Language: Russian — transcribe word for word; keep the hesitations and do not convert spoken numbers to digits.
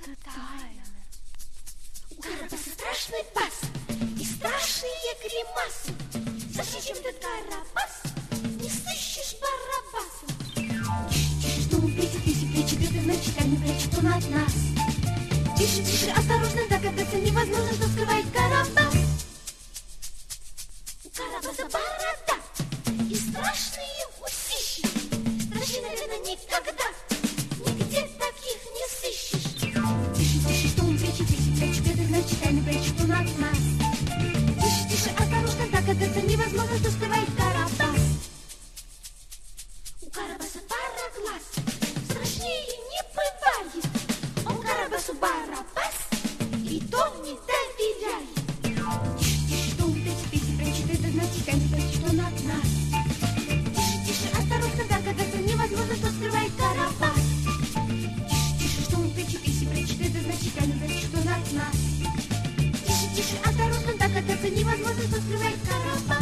это тайна. У Карабаса страшный бас и страшные гримасы. Зачем ты, Карабас, не сыщешь Барабаса? Тише, что он прячет, если прячет, это значит, тайну прячет он от нас. Тише, тише, осторожно, догадаться невозможно, что скрывает Карабас. У Карабаса борода и страшные усищи. Страшнее, наверное, никогда, нигде таких не сыщешь. Тише, тише, что он прячет, если прячет, это значит, тайну прячет он от нас. Тише, тише, осторожно, догадаться невозможно, что скрывает Карабас. У Карабаса пара глаз, страшнее не бывает. Он Карабасу Барабас, и то не доверяет. Тише, тише, что он прячет, если прячет, это значит, тайну прячет он от нас. Тише, тише, осторожно, догадаться невозможно, что скрывает Карабас. Тише, тише, что он прячет, если прячет, это значит, тайну прячет он от нас. Тише, тише, осторожно, догадаться невозможно, что скрывает Карабас.